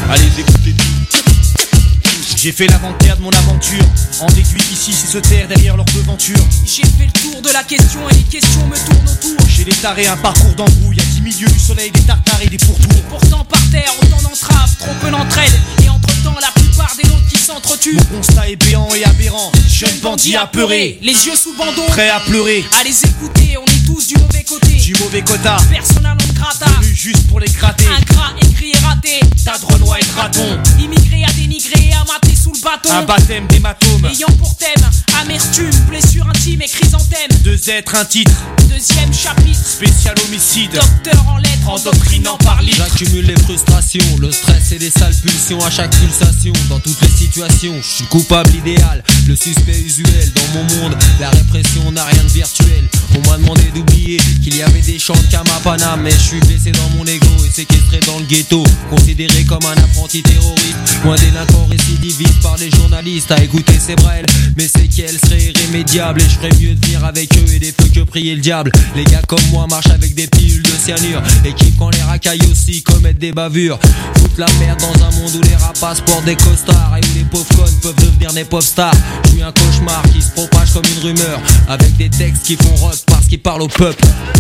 Allez écoutez tout. J'ai fait l'inventaire de mon aventure. En déduit ici c'est se taire derrière leur devanture. J'ai fait le tour de la question et les questions me tournent autour. Chez les tarés un parcours d'embrouille, à 10 milieux du soleil, des tartares et des pourtours. Pourtant par terre autant d'entraves, trop peu d'entraide. Et entre-temps la plupart des nôtres qui s'entretuent. Mon constat est béant et aberrant. Jeune bandit apeuré, les yeux sous bandeau, prêt à pleurer. À les écouter, on est tous du mauvais côté. Du mauvais quota, persona non grata, venu juste pour les gratter. Ingrat, aigri et raté, Tas de renois et de ratons. Immigré à dénigrer et à mater sous le bâton. Un baptême d'hématome, ayant pour thème amertume, blessure intime et chrysanthème. deux êtres, un titre, deuxième chapitre, spécial homicide. Docteur en lettres, endoctrinant par litre. J'accumule les frustrations, le stress et les sales pulsions à chaque pulsation. Dans toutes les situations, je suis le coupable idéal, le suspect usuel. Dans mon monde, la répression n'a rien de virtuel. On m'a demandé d'oublier qu'il y avait des chants de Kamapana, mais je suis blessé dans mon ego et séquestré dans le ghetto, considéré comme un apprenti terroriste ou un délinquant récidiviste par les journalistes. À écouter ces brels, mes séquelles seraient irrémédiables, et je ferais mieux de venir avec eux et des feux que prier le diable. Les gars comme moi marchent avec des pilules de cyanure et kiffent quand les racailles aussi commettent des bavures. Foutent la merde dans un monde où les rapaces portent des costards et où les pauvres connes peuvent devenir des pop stars. Je suis un cauchemar qui se propage comme une rumeur, avec des textes qui font rock parce qu'ils parlent au peuple.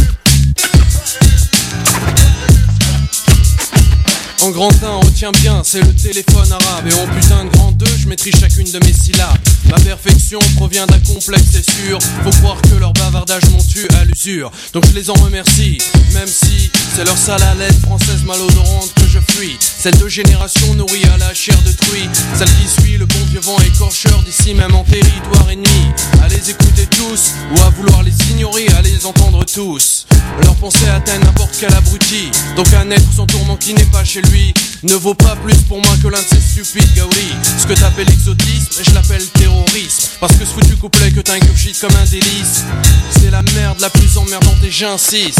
En grand 1, retiens bien, c'est le téléphone arabe. Et en putain de grand 2, je maîtrise chacune de mes syllabes. Ma perfection provient d'un complexe, c'est sûr. Faut croire que leur bavardage m'ont tué à l'usure. Donc je les en remercie, même si c'est leur sale haleine française malodorante que je fuis. Celle de génération nourrie à la chair de truie, celle qui suit le bon vieux vent écorcheur d'ici même en territoire ennemi. À les écouter tous, ou à vouloir les ignorer, à les entendre tous. Leur pensée atteint n'importe quel abruti. Donc un être sans tourment qui n'est pas chez lui ne vaut pas plus pour moi que l'un de ces stupides gaouris. Ce que t'appelles exotisme, je l'appelle terrorisme. Parce que ce foutu couplet que t'ingurgites comme un délice, c'est la merde la plus emmerdante et j'insiste.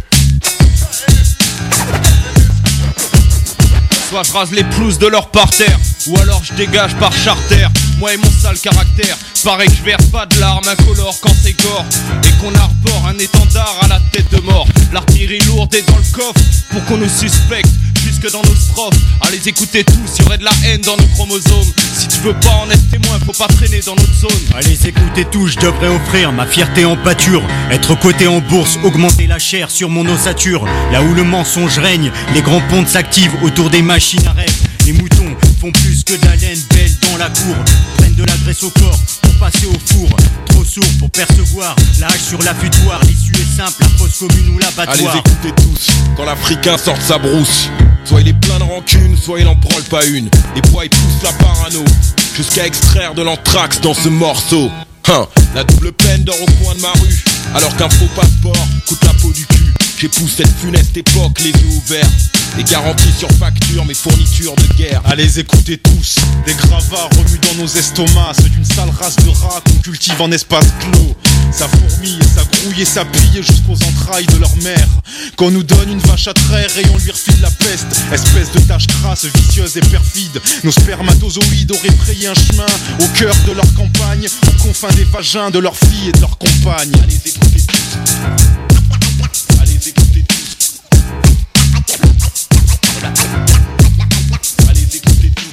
Soit je rase les pelouses de leur parterre, ou alors je dégage par charter. Moi et mon sale caractère, pareil que je verse pas de larmes incolores quand c'est gore, et qu'on arbore un étendard à la tête de mort. L'artillerie lourde est dans le coffre pour qu'on nous suspecte jusque dans nos strophes. À les écouter tous, y'aurait de la haine dans nos chromosomes. Si tu veux pas en être témoin, faut pas traîner dans notre zone. À les écouter tous, je devrais offrir ma fierté en pâture. Être coté en bourse, augmenter la chair sur mon ossature. Là où le mensonge règne, les grands pontes s'activent autour des machines à rêve. Les moutons font plus que de la laine belle dans la cour, prennent de la graisse au corps pour passer au four. Trop sourd pour percevoir la hache sur l'affûtoir. L'issue est simple, la fosse commune ou l'abattoir. Allez écoutez tous, quand l'Africain sort sa brousse, soit il est plein de rancune, soit il en branle pas une. Les poids ils poussent la parano, jusqu'à extraire de l'anthrax dans ce morceau. La double peine dort au coin de ma rue, alors qu'un faux passeport coûte la peau du cul. J'épouse cette funeste époque, les yeux ouverts, et garantis sur facture mes fournitures de guerre. Allez écoutez tous, des gravats remuent dans nos estomacs, ceux d'une sale race de rats qu'on cultive en espace clos. Ça fourmille, ça grouille et ça pille jusqu'aux entrailles de leur mère. Qu'on nous donne une vache à traire et on lui refile la peste. Espèce de tache crasse, vicieuse et perfide. Nos spermatozoïdes auraient frayé un chemin au cœur de leur campagne, aux confins des vagins de leurs filles et de leurs compagnes. Allez écoutez tous. Allez écoutez tous. Allez écoutez tous.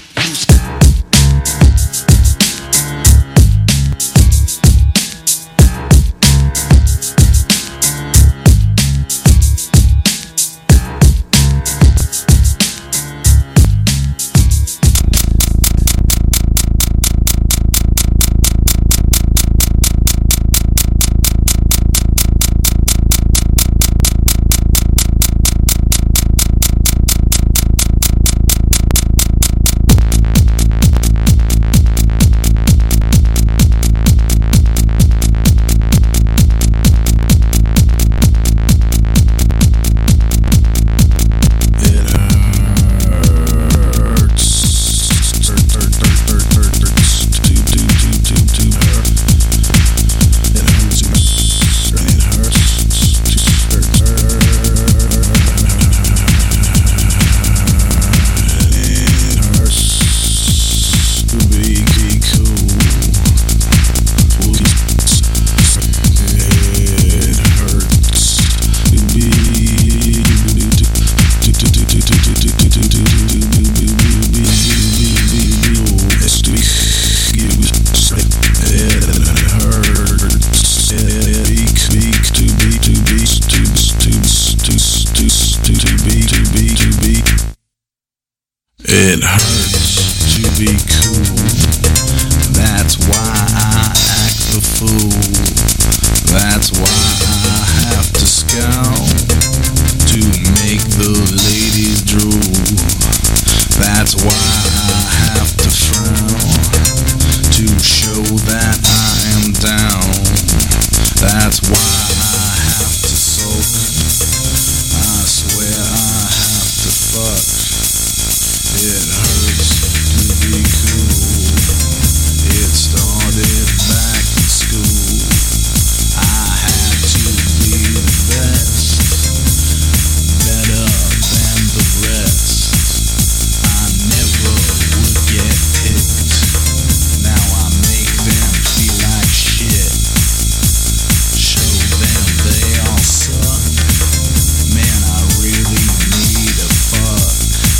It hurts to be cool. That's why I act the fool. That's why I have to scowl to make the ladies drool. That's why I have to frown to show that I am down. That's why I have to sulk. I swear I have to fuck. It hurts to be cool. It started back in school. I had to be the best, better than the rest. I never would get picked. Now I make them feel like shit. Show them they all suck. Man, I really need a fuck.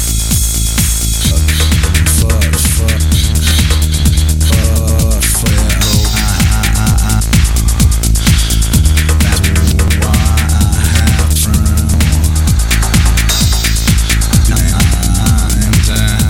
Fuck, fuck, fuck, fuck. That's why I have frown. I'm down.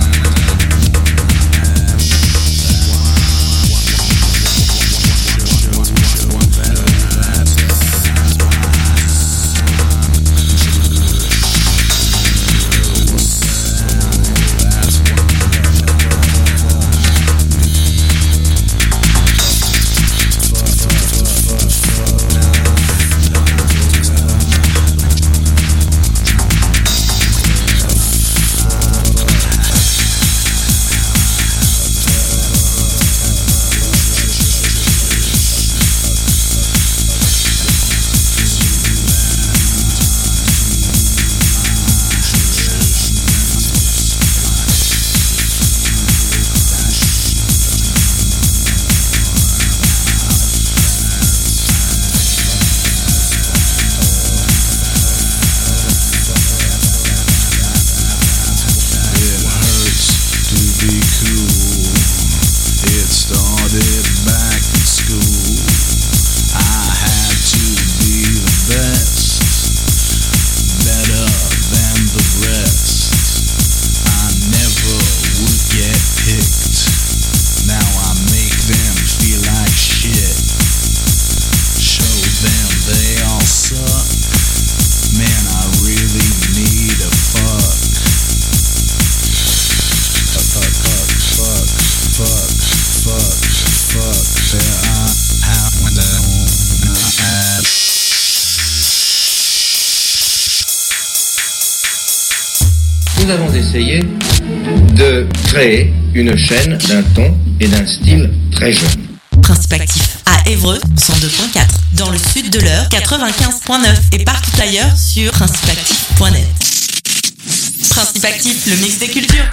Nous avons essayé de créer une chaîne d'un ton et d'un style très jeune. Principe actif à Évreux 102.4, dans le sud de l'Eure 95.9 et partout ailleurs sur principeactif.net. Principe actif, le mix des cultures.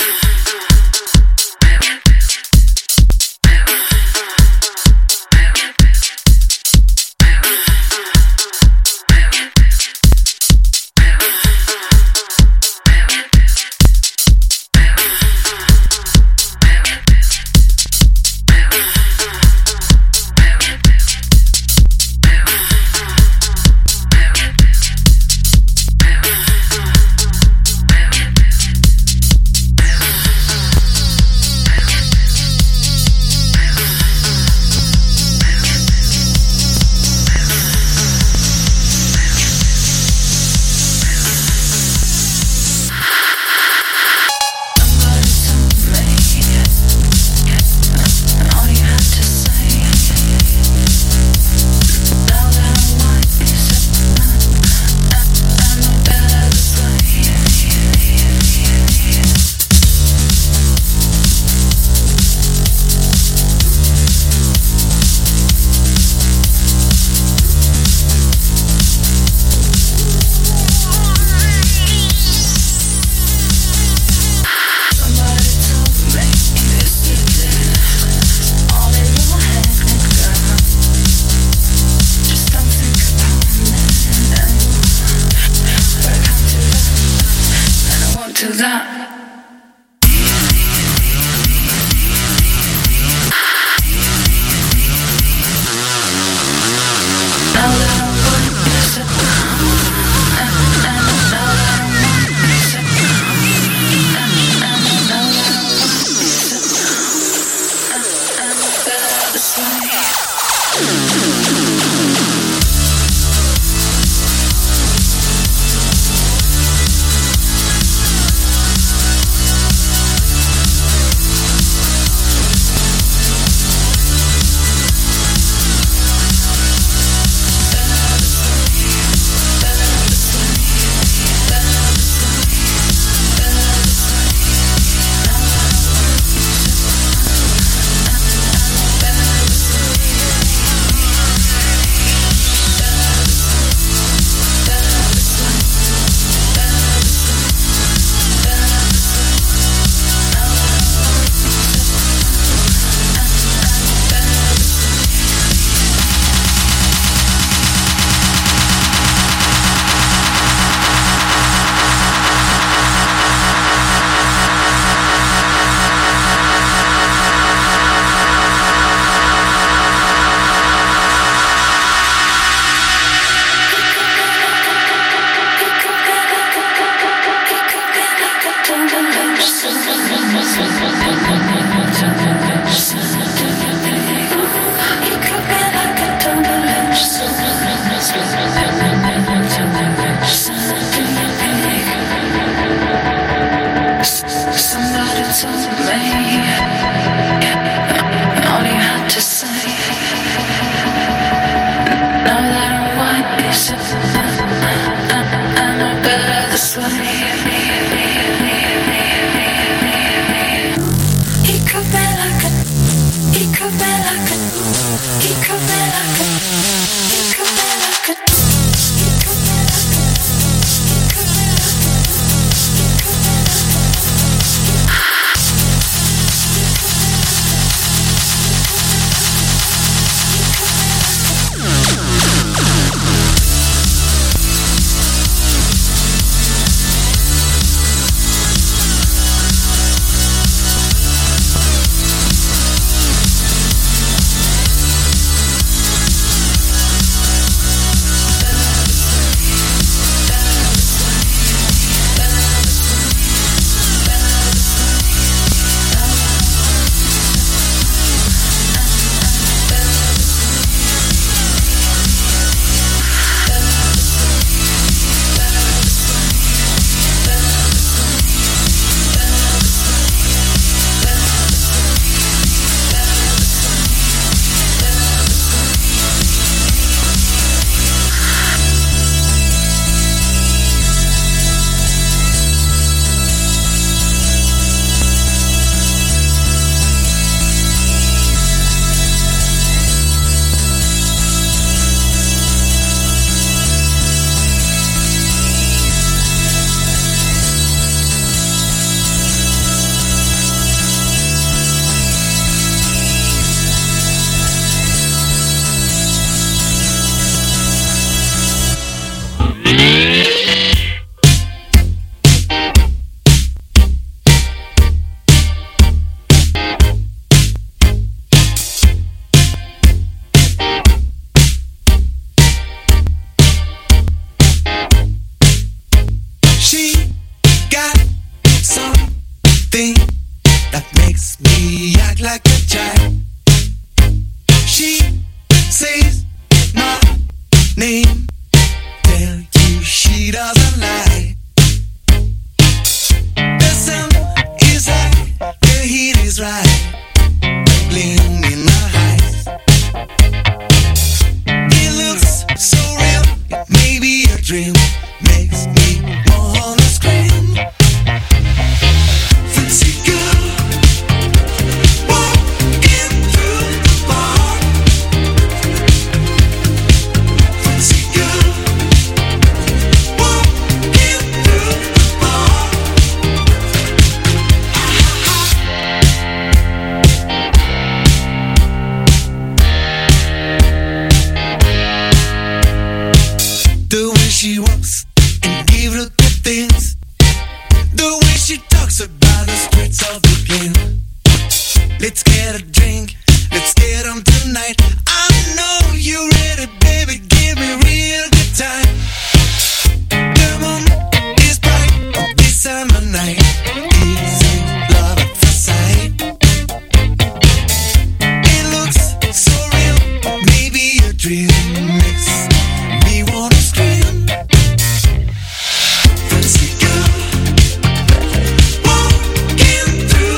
Fancy girl, walking through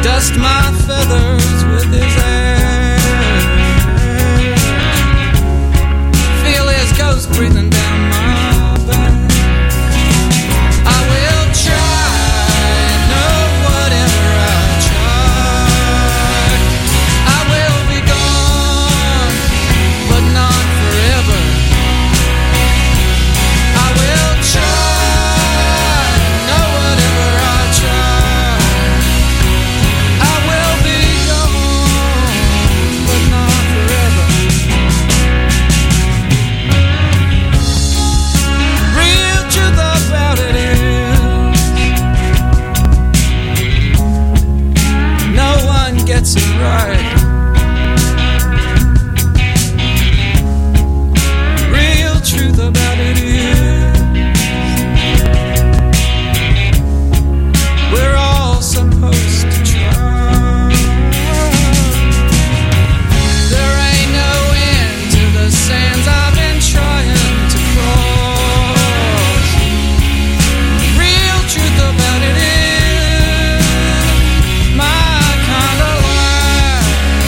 dust my feathers with his hair. Feel his ghost breathing down my back. I will try, no, whatever I try, I will be gone, but not forever. I will try, no, whatever I try, I will be gone, but not forever. Real truth about it is, no one gets it right. Real truth about it is, we're all supposed to try. There ain't no end to the sands I've been trying to cross. Real truth about it is, my kind of life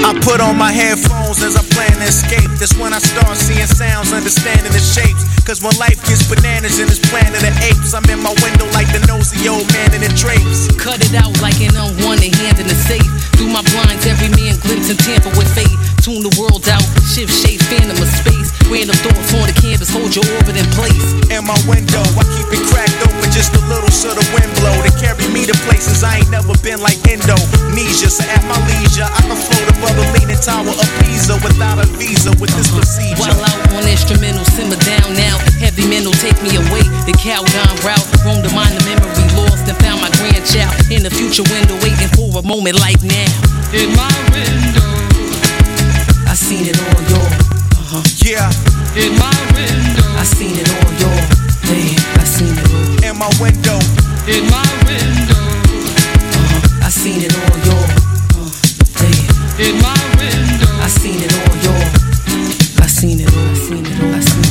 I put on my headphones as I plan to escape. That's when I start seeing sounds, understanding the shapes. Cause when life gets bananas in this planet of apes, I'm in my window like the nosy old man in the drapes. Cut it out like an unwanted hand in the safe. Through my blinds, every man glimpse and tamper with fate. Tune the world out, shift shape, phantom of space. Random thoughts on the canvas, hold your orbit in place. In my window, I keep it cracked open just a little so the wind blow. To carry me to places I ain't never been, like Indonesia. So at my leisure, I can float above the leaning tower of Pisa without a visa with this procedure. While out on instrumental, simmer down now. Heavy mental, take me away. The Calgon route, roam to mind the memory lost and found my grandchild in the future window, waiting for a moment like now. In my window, I seen it all, y'all. Yeah. In my window, I seen it all, y'all. Hey, I seen it all. In my window. In my window, I seen it all, y'all. Hey. In my window, I seen it all, y'all. I seen it all, I seen it all, I seen it all.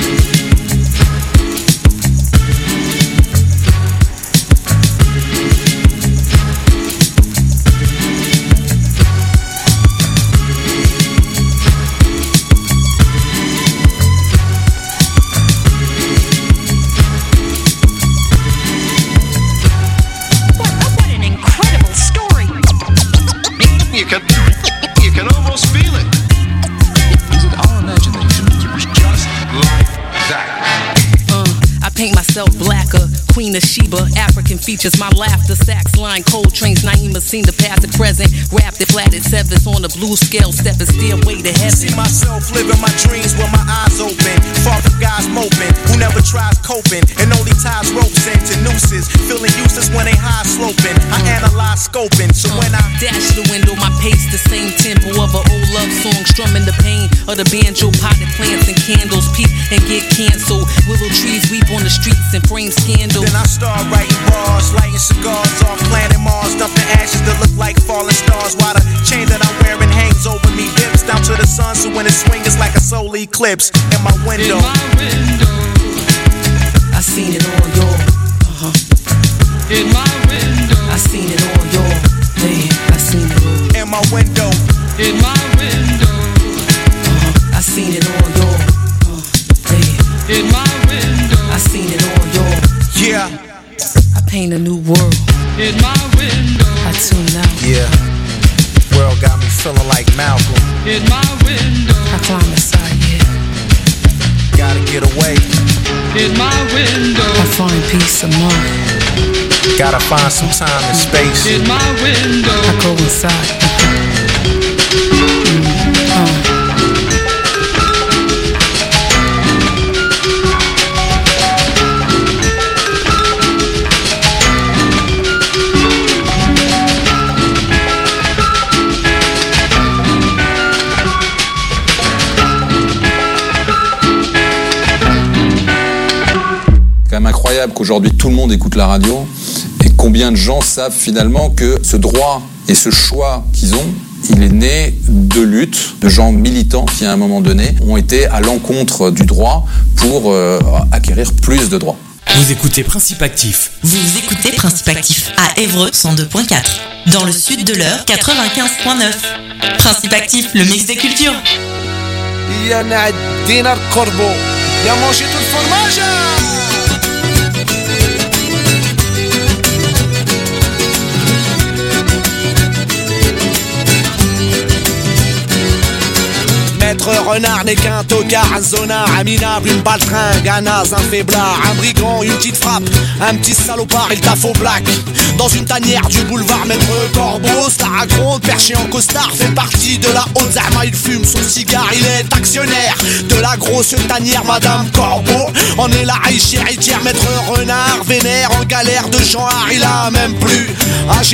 You can almost feel it. Is it our imagination? Just like that. I paint myself blacker, Queen of Sheba, African features, my laughter, sax line, cold trains, Naima seen the past and present, wrapped it flat at sevens on the blue scale, stepping stairway to heaven. See myself living my dreams with my eyes open, far from guys moping, who never tries coping, and only ties ropes into nooses, feeling useless when they high sloping, I analyze scoping, so when I dash the window, my pace the same tempo of an old love song, strumming the pain of the banjo, potted plants and candles, peak and get canceled, willow trees weep on the streets and frame scandal. Then I start writing bars, lighting cigars off planet Mars, dumping ashes that look like falling stars, while the chain that I'm wearing hangs over me, dips down to the sun, so when it swings it's like a solar eclipse. In my window, I seen it all, y'all. In my window, I seen it all, y'all. Hey, I seen it all. In my window, in my window, I seen it all, y'all. Hey, in my window, I seen it all, y'all. Yeah. I paint a new world. In my window, I tune out. Yeah. World got me feeling like Malcolm. In my window, I climb inside, yeah. Gotta get away. In my window, I find peace of mind. Gotta find some time and space. In my window, I go inside. C'est quand même incroyable qu'aujourd'hui tout le monde écoute la radio et combien de gens savent finalement que ce droit et ce choix qu'ils ont, il est né de luttes, de gens militants qui à un moment donné ont été à l'encontre du droit pour acquérir plus de droits. Vous écoutez Principe Actif. Vous écoutez Principe Actif à Évreux 102.4. Dans le sud de l'heure 95.9. Principe Actif, le mix des cultures. يا نعدينا القربو يا مانجيتو الفرماجة. Maître renard n'est qu'un tocard, un zonard, un minable, une baltringue, un naze, un faiblard, un brigand, une petite frappe, un petit salopard, il taffe au black. Dans une tanière du boulevard Maître Corbeau, ça raconte, perché en costard, fait partie de la haute zama, il fume son cigare, il est actionnaire de la grosse tanière Madame Corbeau. On est là, héritière, Maître renard, vénère, en galère de genre, il a même plus